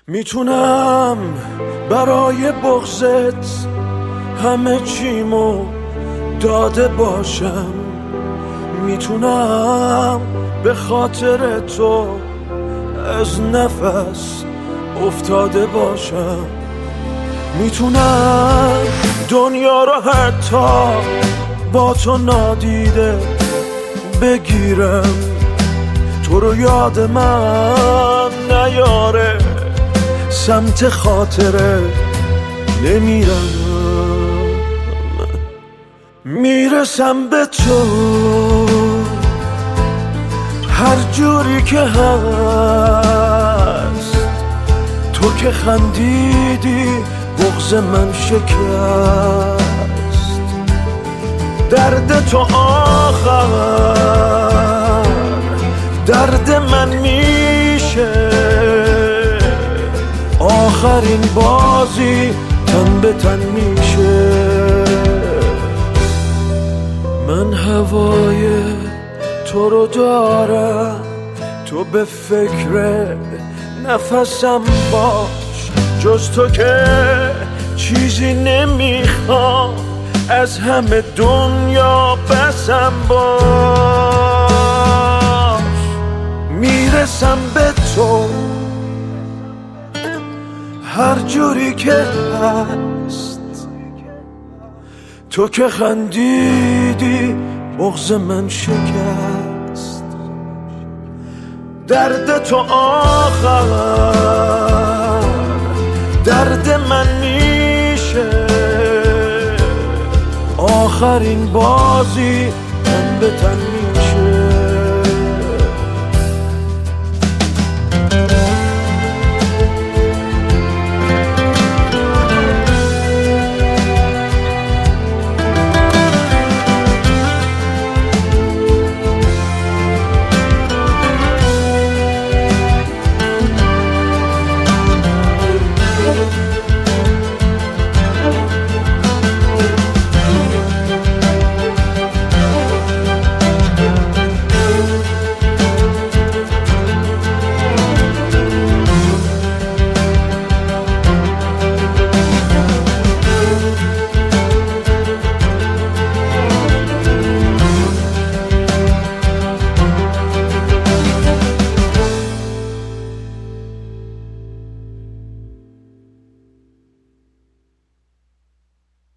میتونم برای بغضت همه چیمو داده باشم، میتونم به خاطر تو از نفس افتاده باشم، میتونم دنیا رو حتی با تو نادیده بگیرم، تو رو یاد من نیاره سمت خاطره نمیرم، میرسم به تو هر جوری که هست، تو که خندیدی بغض من شکست، درد تو آخر درد من میشه، آخرین بازی تن به تن میشه، من هوای تو رو دارم، تو به فکر نفسم باش، جز تو که چیزی نمیخوام، از همه دنیا بسم باش، میرسم به تو هر جوری که هست، تو که خندیدی بغض من شکست، درد تو آخر درد من میشه، آخرین بازی تن به تن میشه.